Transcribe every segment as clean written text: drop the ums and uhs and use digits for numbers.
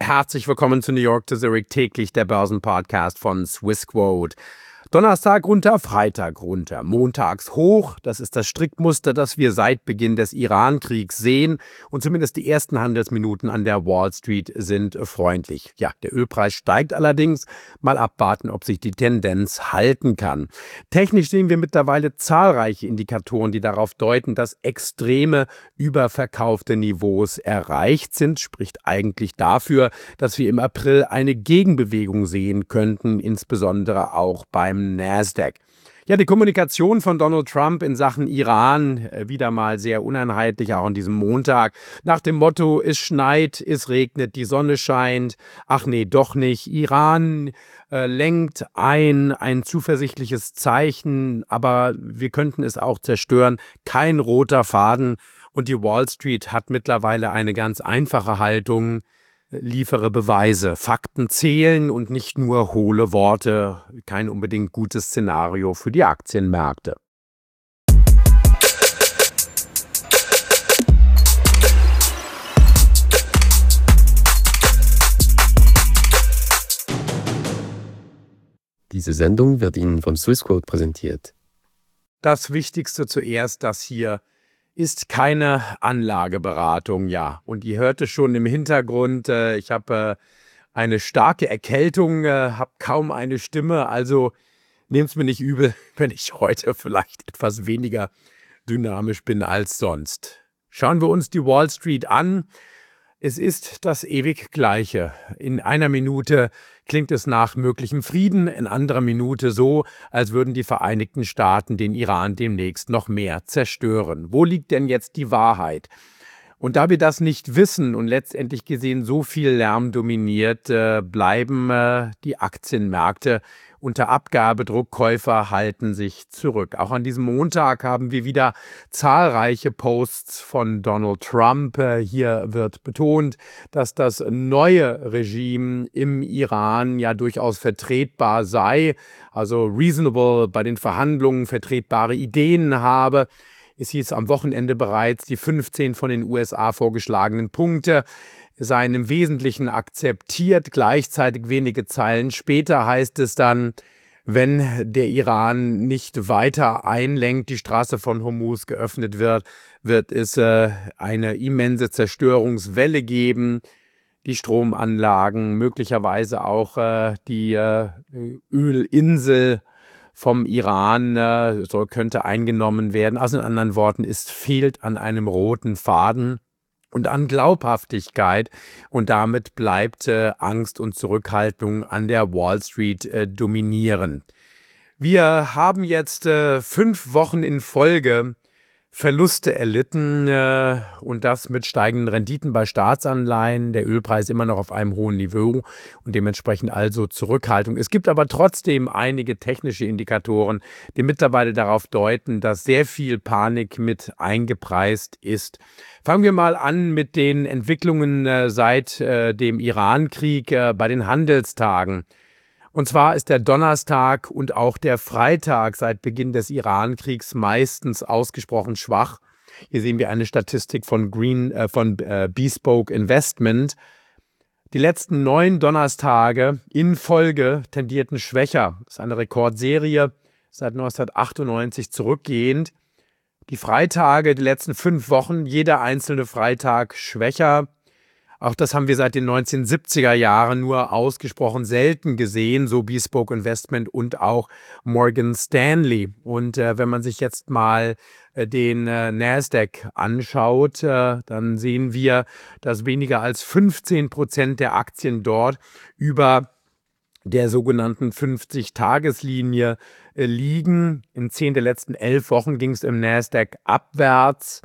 Herzlich willkommen zu New York to Zurich, täglich der Börsenpodcast von Swissquote. Donnerstag runter, Freitag runter, montags hoch. Das ist das Strickmuster, das wir seit Beginn des Iran-Kriegs sehen. Und zumindest die ersten Handelsminuten an der Wall Street sind freundlich. Ja, der Ölpreis steigt allerdings. Mal abwarten, ob sich die Tendenz halten kann. Technisch sehen wir mittlerweile zahlreiche Indikatoren, die darauf deuten, dass extreme überverkaufte Niveaus erreicht sind. Spricht eigentlich dafür, dass wir im April eine Gegenbewegung sehen könnten, insbesondere auch beim Nasdaq. Ja, die Kommunikation von Donald Trump in Sachen Iran wieder mal sehr uneinheitlich, auch an diesem Montag. Nach dem Motto, es schneit, es regnet, die Sonne scheint. Ach nee, doch nicht. Iran lenkt ein zuversichtliches Zeichen, aber wir könnten es auch zerstören. Kein roter Faden. Und die Wall Street hat mittlerweile eine ganz einfache Haltung. Liefere Beweise, Fakten zählen und nicht nur hohle Worte. Kein unbedingt gutes Szenario für die Aktienmärkte. Diese Sendung wird Ihnen von Swissquote präsentiert. Das Wichtigste zuerst, das hier ist keine Anlageberatung, ja. Und ihr hörte schon im Hintergrund, ich habe eine starke Erkältung, habe kaum eine Stimme, also nehmt es mir nicht übel, wenn ich heute vielleicht etwas weniger dynamisch bin als sonst. Schauen wir uns die Wall Street an. Es ist das ewig Gleiche. In einer Minute klingt es nach möglichem Frieden, in anderer Minute so, als würden die Vereinigten Staaten den Iran demnächst noch mehr zerstören. Wo liegt denn jetzt die Wahrheit? Und da wir das nicht wissen und letztendlich gesehen so viel Lärm dominiert, bleiben die Aktienmärkte unter Abgabedruck. Käufer halten sich zurück. Auch an diesem Montag haben wir wieder zahlreiche Posts von Donald Trump. Hier wird betont, dass das neue Regime im Iran ja durchaus vertretbar sei, also reasonable bei den Verhandlungen vertretbare Ideen habe. Es hieß am Wochenende bereits, die 15 von den USA vorgeschlagenen Punkte seien im Wesentlichen akzeptiert. Gleichzeitig wenige Zeilen später heißt es dann, wenn der Iran nicht weiter einlenkt, die Straße von Hormuz geöffnet wird, wird es eine immense Zerstörungswelle geben. Die Stromanlagen, möglicherweise auch die Ölinsel vom Iran könnte eingenommen werden. Also in anderen Worten, es fehlt an einem roten Faden und an Glaubhaftigkeit. Und damit bleibt Angst und Zurückhaltung an der Wall Street dominieren. Wir haben jetzt 5 Wochen in Folge Verluste erlitten und das mit steigenden Renditen bei Staatsanleihen, der Ölpreis immer noch auf einem hohen Niveau und dementsprechend also Zurückhaltung. Es gibt aber trotzdem einige technische Indikatoren, die mittlerweile darauf deuten, dass sehr viel Panik mit eingepreist ist. Fangen wir mal an mit den Entwicklungen seit dem Iran-Krieg bei den Handelstagen. Und zwar ist der Donnerstag und auch der Freitag seit Beginn des Iran-Kriegs meistens ausgesprochen schwach. Hier sehen wir eine Statistik von Bespoke Investment. Die letzten 9 Donnerstage in Folge tendierten schwächer. Das ist eine Rekordserie seit 1998 zurückgehend. Die Freitage, die letzten 5 Wochen, jeder einzelne Freitag schwächer. Auch das haben wir seit den 1970er Jahren nur ausgesprochen selten gesehen, so Bespoke Investment und auch Morgan Stanley. Und wenn man sich jetzt mal den Nasdaq anschaut, dann sehen wir, dass weniger als 15% der Aktien dort über der sogenannten 50-Tageslinie liegen. In 10 der letzten 11 Wochen ging es im Nasdaq abwärts.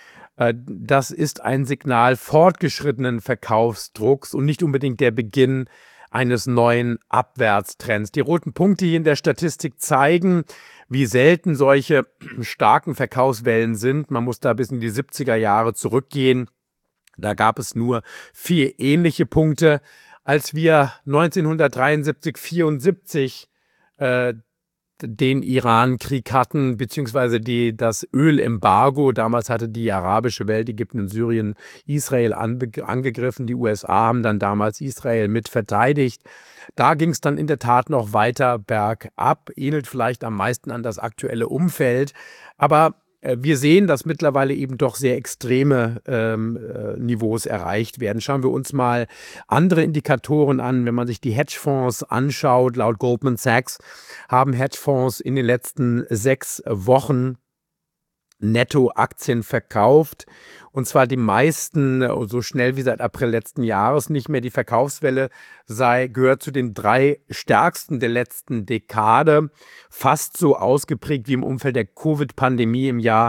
Das ist ein Signal fortgeschrittenen Verkaufsdrucks und nicht unbedingt der Beginn eines neuen Abwärtstrends. Die roten Punkte hier in der Statistik zeigen, wie selten solche starken Verkaufswellen sind. Man muss da bis in die 70er Jahre zurückgehen. Da gab es nur 4 ähnliche Punkte. Als wir 1973, 74 den Iran-Krieg hatten, beziehungsweise das Ölembargo. Damals hatte die arabische Welt, Ägypten und Syrien, Israel angegriffen. Die USA haben dann damals Israel mit verteidigt. Da ging es dann in der Tat noch weiter bergab, ähnelt vielleicht am meisten an das aktuelle Umfeld. Aber wir sehen, dass mittlerweile eben doch sehr extreme Niveaus erreicht werden. Schauen wir uns mal andere Indikatoren an. Wenn man sich die Hedgefonds anschaut, laut Goldman Sachs haben Hedgefonds in den letzten 6 Wochen netto Aktien verkauft. Und zwar die meisten so schnell wie seit April letzten Jahres nicht mehr. Die Verkaufswelle gehört zu den 3 stärksten der letzten Dekade. Fast so ausgeprägt wie im Umfeld der Covid-Pandemie im Jahr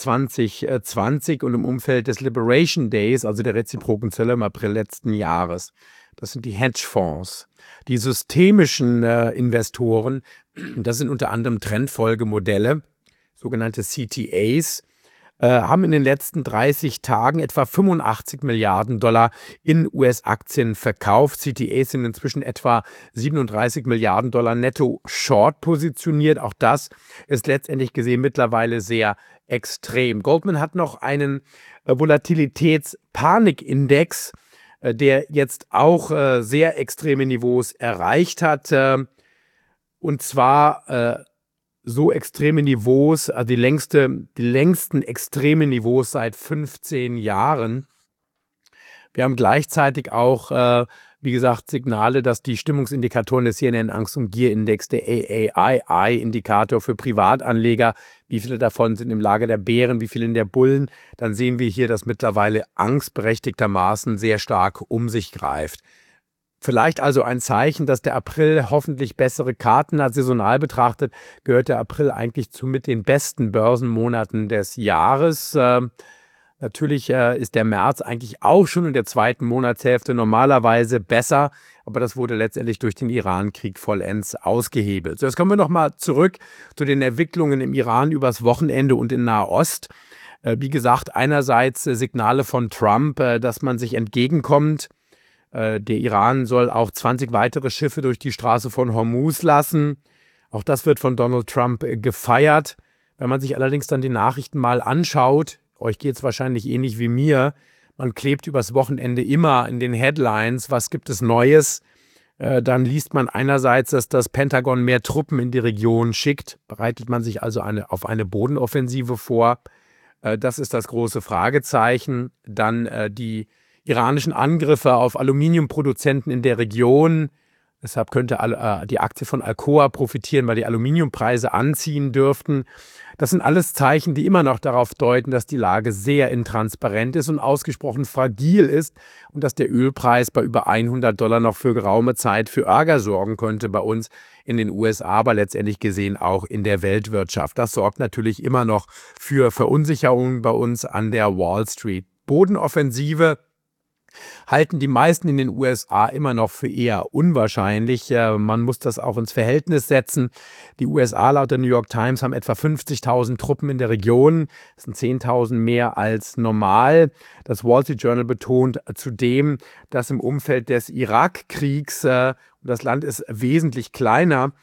2020 und im Umfeld des Liberation Days, also der reziproken Zölle im April letzten Jahres. Das sind die Hedgefonds. Die systemischen Investoren, das sind unter anderem Trendfolgemodelle, sogenannte CTAs, haben in den letzten 30 Tagen etwa 85 Milliarden Dollar in US-Aktien verkauft. CTAs sind inzwischen etwa 37 Milliarden Dollar netto short positioniert. Auch das ist letztendlich gesehen mittlerweile sehr extrem. Goldman hat noch einen Volatilitätspanikindex, der jetzt auch sehr extreme Niveaus erreicht hat. Und zwar so extreme Niveaus, also die längsten extremen Niveaus seit 15 Jahren. Wir haben gleichzeitig auch, wie gesagt, Signale, dass die Stimmungsindikatoren des CNN Angst- und Gier-Index, der AAII-Indikator für Privatanleger, wie viele davon sind im Lager der Bären, wie viele in der Bullen, dann sehen wir hier, dass mittlerweile angstberechtigtermaßen sehr stark um sich greift. Vielleicht also ein Zeichen, dass der April hoffentlich bessere Karten hat. Saisonal betrachtet gehört der April eigentlich zu mit den besten Börsenmonaten des Jahres. Natürlich ist der März eigentlich auch schon in der zweiten Monatshälfte normalerweise besser, aber das wurde letztendlich durch den Iran-Krieg vollends ausgehebelt. So, jetzt kommen wir nochmal zurück zu den Entwicklungen im Iran übers Wochenende und in Nahost. Wie gesagt, einerseits Signale von Trump, dass man sich entgegenkommt. Der Iran soll auch 20 weitere Schiffe durch die Straße von Hormuz lassen. Auch das wird von Donald Trump gefeiert. Wenn man sich allerdings dann die Nachrichten mal anschaut, euch geht es wahrscheinlich ähnlich wie mir, man klebt übers Wochenende immer in den Headlines, was gibt es Neues? Dann liest man einerseits, dass das Pentagon mehr Truppen in die Region schickt. Bereitet man sich also auf eine Bodenoffensive vor? Das ist das große Fragezeichen. Dann die iranischen Angriffe auf Aluminiumproduzenten in der Region. Deshalb könnte die Aktie von Alcoa profitieren, weil die Aluminiumpreise anziehen dürften. Das sind alles Zeichen, die immer noch darauf deuten, dass die Lage sehr intransparent ist und ausgesprochen fragil ist und dass der Ölpreis bei über $100 noch für geraume Zeit für Ärger sorgen könnte bei uns in den USA, aber letztendlich gesehen auch in der Weltwirtschaft. Das sorgt natürlich immer noch für Verunsicherungen bei uns an der Wall Street. Bodenoffensive halten die meisten in den USA immer noch für eher unwahrscheinlich. Man muss das auch ins Verhältnis setzen. Die USA laut der New York Times haben etwa 50.000 Truppen in der Region. Das sind 10.000 mehr als normal. Das Wall Street Journal betont zudem, dass im Umfeld des Irakkriegs, das Land ist wesentlich kleiner,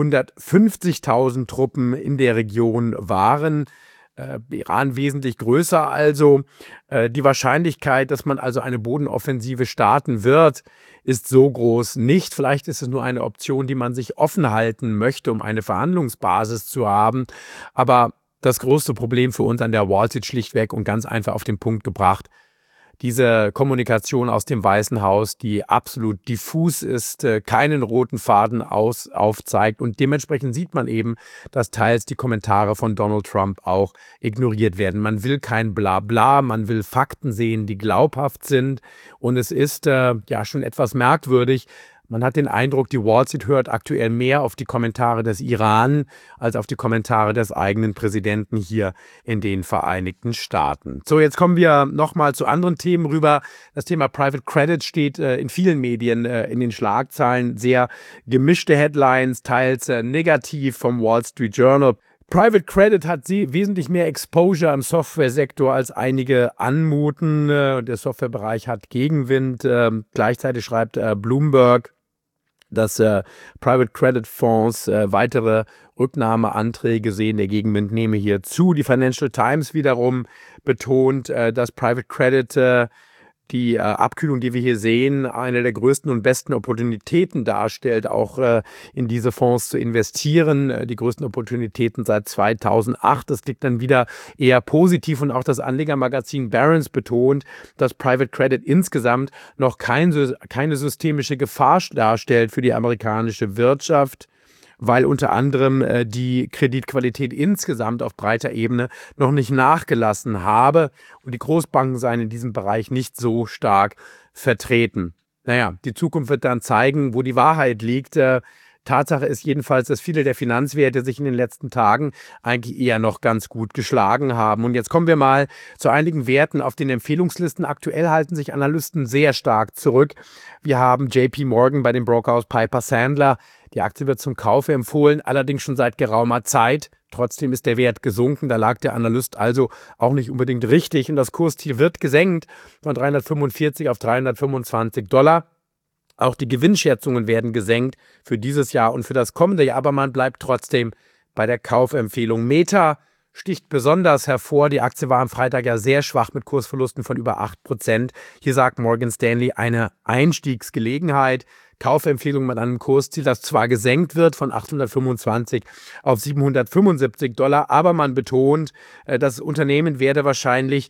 150.000 Truppen in der Region waren. Iran wesentlich größer, also die Wahrscheinlichkeit, dass man also eine Bodenoffensive starten wird, ist so groß nicht. Vielleicht ist es nur eine Option, die man sich offen halten möchte, um eine Verhandlungsbasis zu haben. Aber das größte Problem für uns an der Wall Street schlichtweg und ganz einfach auf den Punkt gebracht, diese Kommunikation aus dem Weißen Haus, die absolut diffus ist, keinen roten Faden aufzeigt und dementsprechend sieht man eben, dass teils die Kommentare von Donald Trump auch ignoriert werden. Man will kein Blabla, man will Fakten sehen, die glaubhaft sind und es ist ja schon etwas merkwürdig. Man hat den Eindruck, die Wall Street hört aktuell mehr auf die Kommentare des Iran als auf die Kommentare des eigenen Präsidenten hier in den Vereinigten Staaten. So, jetzt kommen wir nochmal zu anderen Themen rüber. Das Thema Private Credit steht in vielen Medien in den Schlagzeilen. Sehr gemischte Headlines, teils negativ vom Wall Street Journal. Private Credit hat wesentlich mehr Exposure im Softwaresektor als einige anmuten. Der Softwarebereich hat Gegenwind. Gleichzeitig schreibt Bloomberg, dass Private Credit Fonds weitere Rücknahmeanträge sehen. Der Gegenwind nehme hier zu. Die Financial Times wiederum betont, dass Private Credit die Abkühlung, die wir hier sehen, eine der größten und besten Opportunitäten darstellt, auch in diese Fonds zu investieren. Die größten Opportunitäten seit 2008. Das liegt dann wieder eher positiv, und auch das Anlegermagazin Barron's betont, dass Private Credit insgesamt noch keine systemische Gefahr darstellt für die amerikanische Wirtschaft, weil unter anderem die Kreditqualität insgesamt auf breiter Ebene noch nicht nachgelassen habe und die Großbanken seien in diesem Bereich nicht so stark vertreten. Naja, die Zukunft wird dann zeigen, wo die Wahrheit liegt. Tatsache ist jedenfalls, dass viele der Finanzwerte sich in den letzten Tagen eigentlich eher noch ganz gut geschlagen haben. Und jetzt kommen wir mal zu einigen Werten auf den Empfehlungslisten. Aktuell halten sich Analysten sehr stark zurück. Wir haben JP Morgan bei dem Brokerhaus Piper Sandler. Die Aktie wird zum Kauf empfohlen, allerdings schon seit geraumer Zeit. Trotzdem ist der Wert gesunken. Da lag der Analyst also auch nicht unbedingt richtig. Und das Kursziel wird gesenkt von 345 auf $325. Auch die Gewinnschätzungen werden gesenkt für dieses Jahr und für das kommende Jahr, aber man bleibt trotzdem bei der Kaufempfehlung. Meta sticht besonders hervor. Die Aktie war am Freitag ja sehr schwach mit Kursverlusten von über 8%. Hier sagt Morgan Stanley eine Einstiegsgelegenheit. Kaufempfehlung mit einem Kursziel, das zwar gesenkt wird von 825 auf $775, aber man betont, das Unternehmen werde wahrscheinlich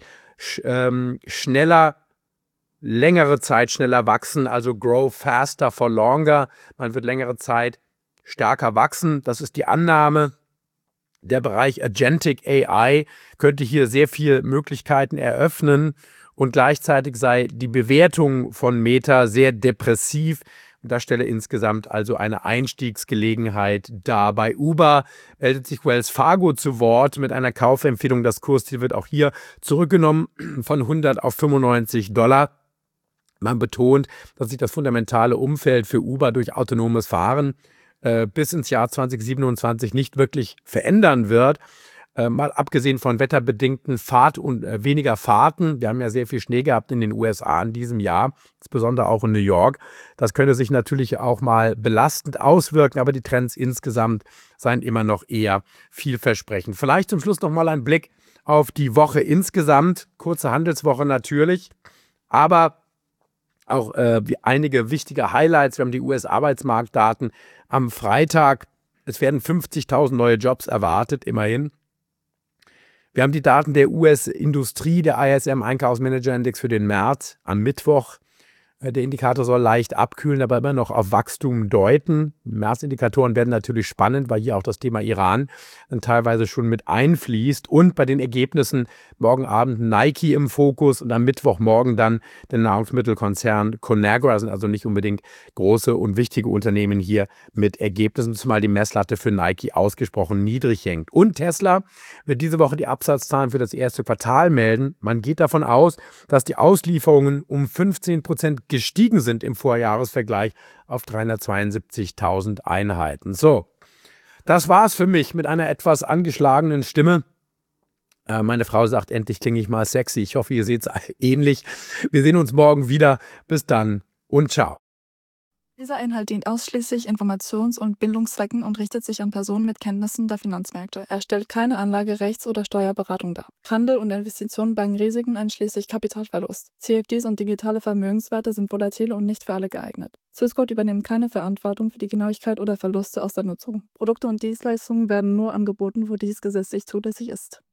längere Zeit schneller wachsen, also grow faster for longer. Man wird längere Zeit stärker wachsen. Das ist die Annahme. Der Bereich Agentic AI könnte hier sehr viele Möglichkeiten eröffnen und gleichzeitig sei die Bewertung von Meta sehr depressiv. Und da stelle insgesamt also eine Einstiegsgelegenheit dar. Bei Uber meldet sich Wells Fargo zu Wort mit einer Kaufempfehlung. Das Kursziel wird auch hier zurückgenommen von 100 auf $95. Man betont, dass sich das fundamentale Umfeld für Uber durch autonomes Fahren bis ins Jahr 2027 nicht wirklich verändern wird. Mal abgesehen von wetterbedingten weniger Fahrten. Wir haben ja sehr viel Schnee gehabt in den USA in diesem Jahr, insbesondere auch in New York. Das könnte sich natürlich auch mal belastend auswirken, aber die Trends insgesamt seien immer noch eher vielversprechend. Vielleicht zum Schluss noch mal ein Blick auf die Woche insgesamt. Kurze Handelswoche natürlich, aber auch einige wichtige Highlights. Wir haben die US-Arbeitsmarktdaten am Freitag. Es werden 50.000 neue Jobs erwartet, immerhin. Wir haben die Daten der US-Industrie, der ISM Einkaufsmanager-Index für den März am Mittwoch. Der Indikator soll leicht abkühlen, aber immer noch auf Wachstum deuten. Märzindikatoren werden natürlich spannend, weil hier auch das Thema Iran dann teilweise schon mit einfließt. Und bei den Ergebnissen morgen Abend Nike im Fokus und am Mittwochmorgen dann der Nahrungsmittelkonzern Conagra. Sind also nicht unbedingt große und wichtige Unternehmen hier mit Ergebnissen, zumal die Messlatte für Nike ausgesprochen niedrig hängt. Und Tesla wird diese Woche die Absatzzahlen für das erste Quartal melden. Man geht davon aus, dass die Auslieferungen um 15% gestiegen sind im Vorjahresvergleich auf 372.000 Einheiten. So, das war's für mich mit einer etwas angeschlagenen Stimme. Meine Frau sagt, endlich klinge ich mal sexy. Ich hoffe, ihr seht es ähnlich. Wir sehen uns morgen wieder. Bis dann und ciao. Dieser Inhalt dient ausschließlich Informations- und Bildungszwecken und richtet sich an Personen mit Kenntnissen der Finanzmärkte. Er stellt keine Anlage-, Rechts- oder Steuerberatung dar. Handel und Investitionen bergen Risiken einschließlich Kapitalverlust. CFDs und digitale Vermögenswerte sind volatil und nicht für alle geeignet. Swissquote übernimmt keine Verantwortung für die Genauigkeit oder Verluste aus der Nutzung. Produkte und Dienstleistungen werden nur angeboten, wo dies gesetzlich zulässig ist.